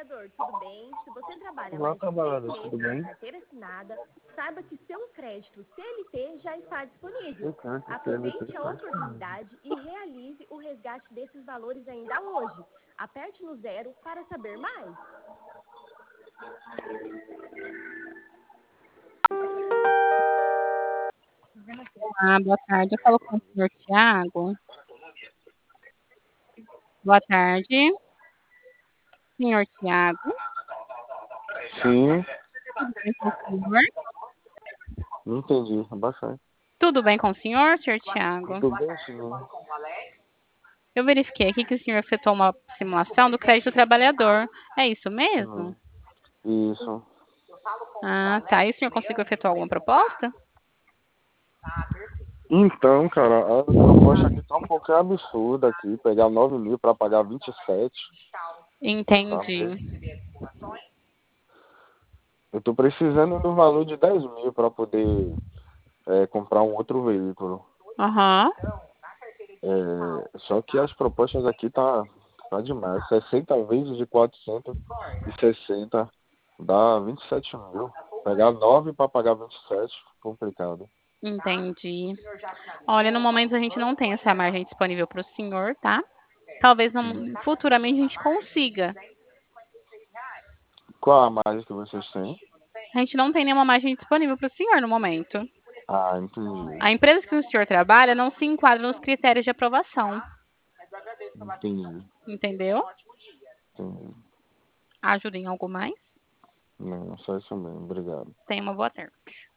trabalhador, tudo bem? Se você trabalha Olá, mais de 6 trabalhador, tudo meses com bem? carteira assinada, saiba que seu crédito CLT já está disponível. Eu canto, CLT Aproveite a está disponível. oportunidade e realize o resgate desses valores ainda hoje. Aperte no zero para saber mais. Olá, boa tarde. Eu falo com o senhor Tiago. Boa tarde, senhor Tiago. Sim, Tudo bem com o senhor? não entendi. Abaixa aí. Tudo bem com o senhor Tiago? Tudo bem, sim. Eu verifiquei aqui que o senhor efetuou uma simulação do crédito trabalhador. É isso mesmo? Uhum. Isso. Ah, tá. E o senhor conseguiu efetuar alguma proposta? Então, cara, a proposta aqui tá um pouquinho absurda aqui. Pegar 9 mil para pagar 27, Entendi. sabe? Eu tô precisando do valor de 10 mil para poder comprar um outro veículo. Aham. Só que as propostas aqui tá demais. 60 vezes de 460 dá 27 mil. Pegar 9 para pagar 27, complicado. Entendi. Olha, no momento a gente não tem essa margem disponível para o senhor, tá? Talvez futuramente a gente consiga. Qual a margem que vocês têm? A gente não tem nenhuma margem disponível para o senhor no momento. Ah, entendi. A empresa que o senhor trabalha não se enquadra nos critérios de aprovação. Entendi. Entendeu? Entendi. Ajuda em algo mais? Não, só isso mesmo. Obrigado. Tenha uma boa tarde.